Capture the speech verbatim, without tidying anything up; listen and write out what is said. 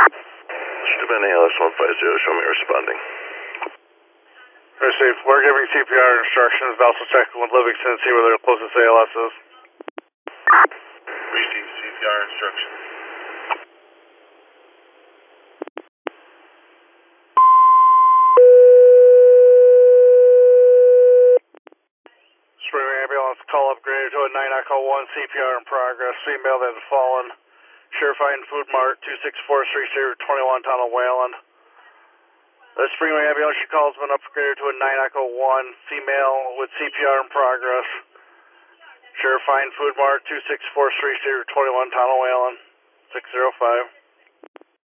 Steuben A L S one five zero, show me responding. Received. We're giving C P R instructions, also checking with Livingston to see where their closest A L S is. Receive C P R instructions. Spring ambulance call upgraded to a nine Echo one, C P R in progress. Female that has fallen. Surefine Food Mart, two six four three zero two one, Tunnel Wayland. The Springway ambulance you call has been upgraded to a nine Echo one, female with C P R in progress. Surefine Food Mart, two six four three zero two one, Tunnel Wayland, six zero five.